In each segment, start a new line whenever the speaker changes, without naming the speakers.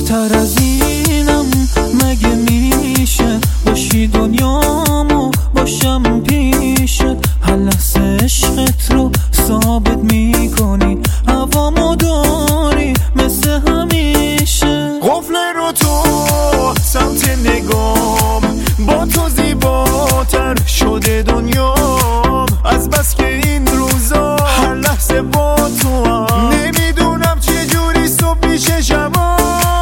تر از اینم مگه میشه؟ باشی دنیامو باشم پیشت، هر لحظه عشقت رو ثابت میکنی، هوامو داری مثل همیشه.
قفل رو تو سمت نگام، با تو زیباتر شده دنیام، از بس که این روزا هر لحظه با تو هم. نمیدونم چجوری صبح پیش شما.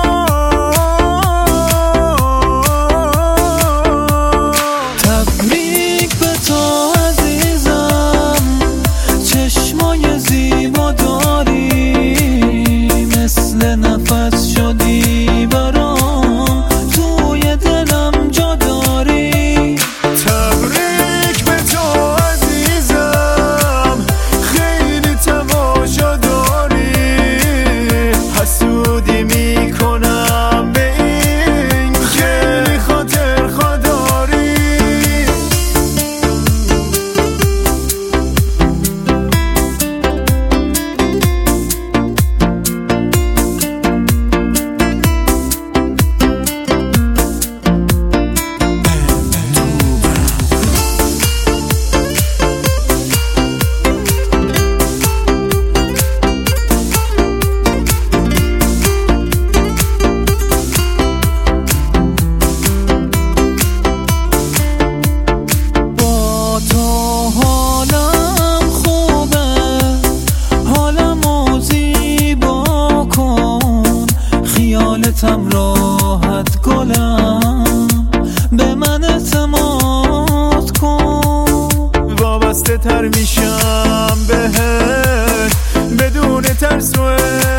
تبریک به تو عزیزم، چشمای زیبا داری، مثل نفس شدی برام، توی دلم جا داری.
تبریک به تو عزیزم، خیلی تماشا داری، حسودی میکنم به این که خاطر خوداری.
خیالتم راحت گلم، به من اعتماد کن.
وابسته تر میشم بهت بدون ترس و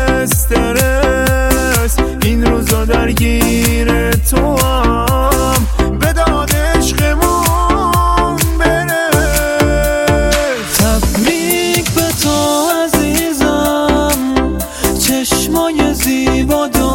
استرس، این روزا درگیر تو هم، به داد عشقمون برس.
تبریک به تو عزیزم، چشمای زیبا